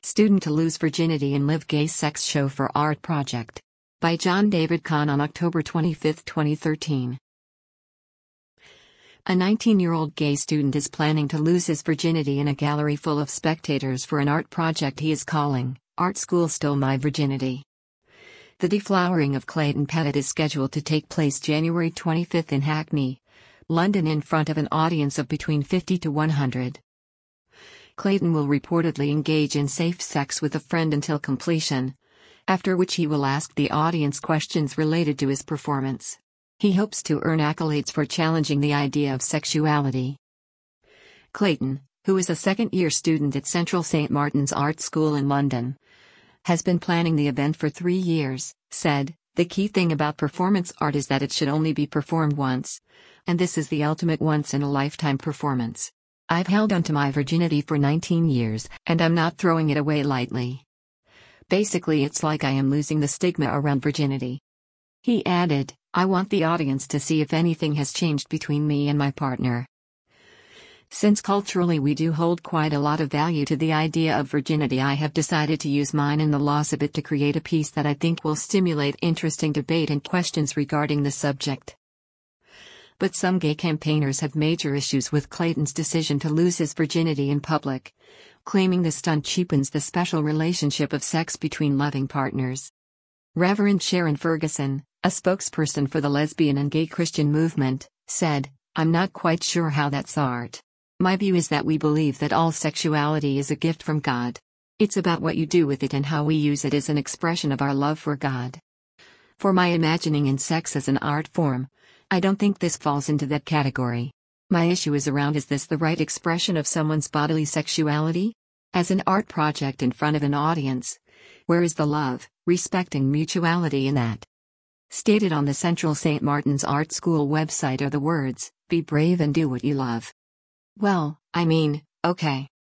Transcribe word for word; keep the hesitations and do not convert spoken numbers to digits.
Student to Lose Virginity and Live Gay Sex Show for Art Project. By John David Kahn on October twenty-fifth, twenty thirteen. A nineteen-year-old gay student is planning to lose his virginity in a gallery full of spectators for an art project he is calling, Art School Stole My Virginity. The deflowering of Clayton Pettit is scheduled to take place January twenty-fifth in Hackney, London, in front of an audience of between fifty to one hundred. Clayton will reportedly engage in safe sex with a friend until completion, after which he will ask the audience questions related to his performance. He hopes to earn accolades for challenging the idea of sexuality. Clayton, who is a second-year student at Central Saint Martin's Art School in London, has been planning the event for three years, said, "The key thing about performance art is that it should only be performed once, and this is the ultimate once-in-a-lifetime performance. I've held onto my virginity for nineteen years, and I'm not throwing it away lightly. Basically, it's like I am losing the stigma around virginity." He added, "I want the audience to see if anything has changed between me and my partner. Since culturally we do hold quite a lot of value to the idea of virginity, I have decided to use mine and the loss of it to create a piece that I think will stimulate interesting debate and questions regarding the subject." But some gay campaigners have major issues with Clayton's decision to lose his virginity in public, claiming the stunt cheapens the special relationship of sex between loving partners. Reverend Sharon Ferguson, a spokesperson for the lesbian and gay Christian movement, said, "I'm not quite sure how that's art. My view is that we believe that all sexuality is a gift from God. It's about what you do with it and how we use it as an expression of our love for God. For my imagining in sex as an art form, I don't think this falls into that category. My issue is around, is this the right expression of someone's bodily sexuality? As an art project in front of an audience, where is the love, respect and mutuality in that?" Stated on the Central Saint Martin's Art School website are the words, "Be brave and do what you love." Well, I mean, okay.